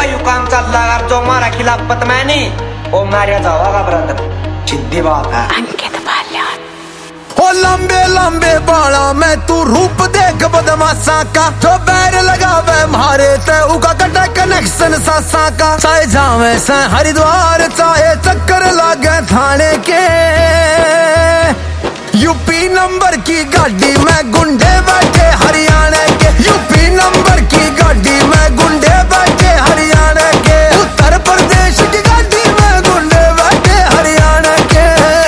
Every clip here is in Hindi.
का यू काम चल रहा है, जो हमारा खिलाफ पतमैनी वो मारिया जाओगा ब्रदर, सीधी बात है। अंकित बाल्यान ओ लंबे लंबे बाला में तू रूप देख बदमाशा का, जो बैर लगावे मारे ते उका कटे कनेक्शन सासा का। चाहे जावे से हरिद्वार चाहे चक्कर लागे थाने के, यूपी नंबर की गाड़ी में गुंडे बैठे हरियाणा के। यूपी नंबर की गाड़ी में गुंडे बैठे हरियाणा के। उत्तर प्रदेश की गाड़ी में गुंडे बैठे हरियाणा के।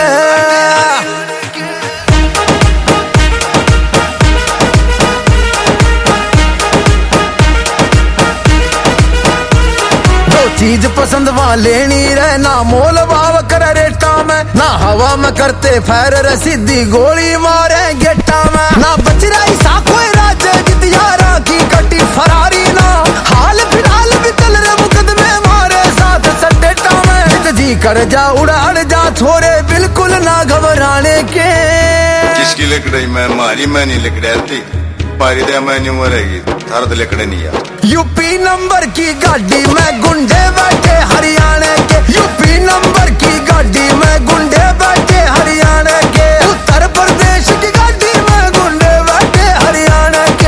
जो चीज पसंद वहां लेनी रहे, ना मोल भाव करे रेटा में, ना हवा में करते फैर सीधी गोली मारे गेटा में। ना बच रही साखोए राजे जितियारा की कटी फरारी, ना हाल फिलहाल भी चल रहे मुकदमे मारे साथ सडेटा में। जित जी कर जा उड़ाड़ जा छोरे बिल्कुल ना घबराने के। जिसकी लकड़ी में मारी मैं नहीं लकड़ी पारी दे मैं नहीं मरेगी थारा तो लकड़े नहीं यार। यूपी नंबर की गाड़ी में गुंडे बैठे हरियाणा के। यूपी नंबर की गाड़ी में गुंडे बैठे हरियाणा के। उत्तर प्रदेश की गाड़ी में गुंडे बैठे हरियाणा के।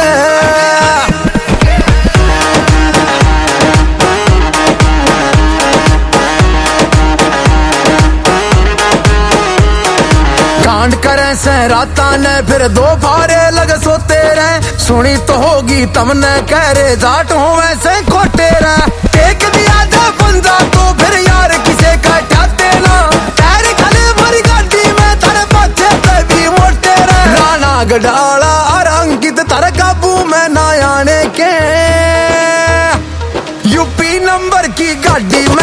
कांड करे से राता ने फिर दो फारे लग सोते रहे। सुनी तो होगी तमने कह रे जाट हो वैसे खोटे रहे। टेक दिया जा बंदा तो फिर यार किसे कटाते ना। पैर खले भरी गाड़ी में तारे पाछे पे भी मोटे रहे। राणा गडाला और अंकित तारे काबू में ना आने के। यूपी नंबर की गाड़ी